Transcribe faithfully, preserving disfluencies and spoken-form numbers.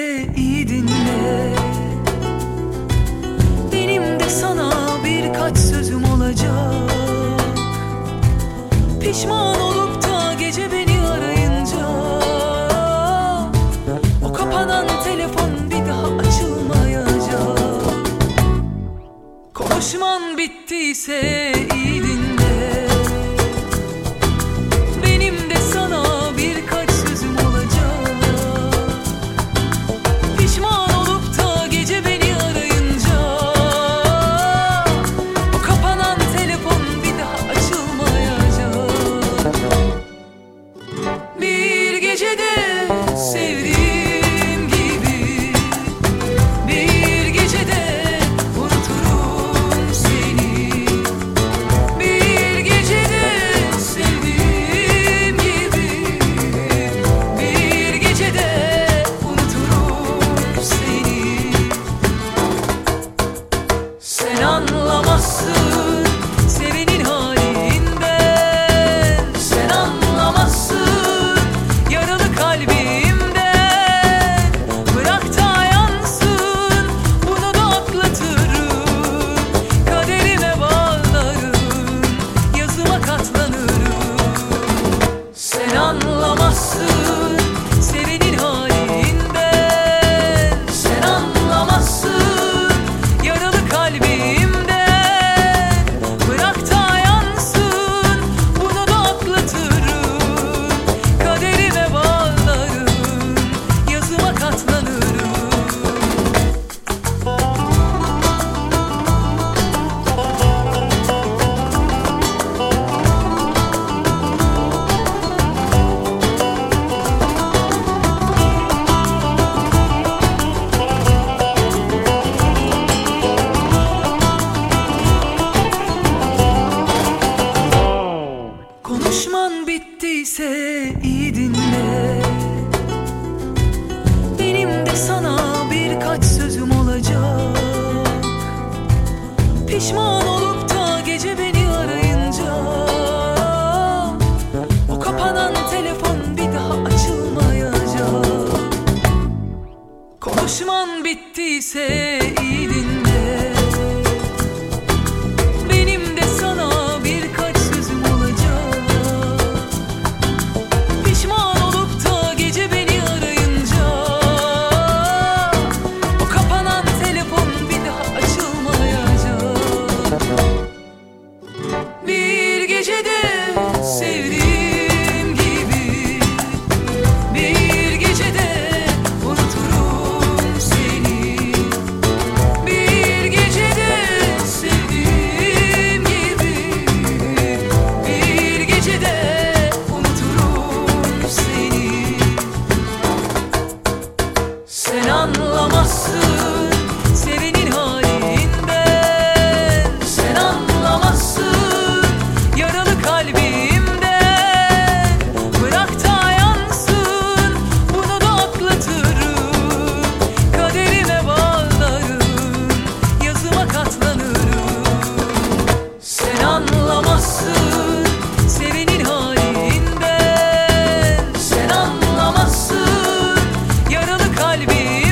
iyi dinle. Benim de sana birkaç sözüm olacak. Pişman olup da gece beni arayınca, o kapanan telefon bir daha açılmayacak. Konuşman bittiyse iyi dinle. Benim de sana birkaç sözüm olacak. Pişman olup da gece beni arayınca, o kapanan telefon bir daha açılmayacak. Bir gecede sevdiğim gibi, bir gecede unuturum seni. Bir gecede sevdiğim gibi, bir gecede unuturum seni. Sen anlamazsın sevenin halinden, sen anlamazsın yaralı kalbimden. Bırak da yansın, bunu da atlatırım. Kaderime bağlarım, yazıma katlanırım. Sen anlamazsın sevenin halinden, sen anlamazsın yaralı kalbimden. Bırak da yansın, bunu da atlatırım. Kaderime bağlarım, yazıma katlanırım. Konuşman bittiyse iyi dinle. Benim de sana birkaç sözüm olacak. Pişman olup da gece beni arayınca, o kapanan telefon bir daha açılmayacak. Konuşman bittiyse iyi dinle. Benim de sana birkaç sözüm olacak. Pişman olup da gece beni arayınca, o kapanan telefon bir daha açılmayacak. Bir gecede sevdiğim gibi, bir gecede unuturum seni. Bir gecede sevdiğim gibi, bir gecede unuturum seni. Sen anlamazsın sevenin halinden, sen anlamazsın yaralı kalbimden. Bırak da yansın, bunu da atlatırım. Kaderime bağlarım, yazıma katlanırım. Sen anlamazsın sevenin halinden, sen anlamazsın yaralı kalbimden.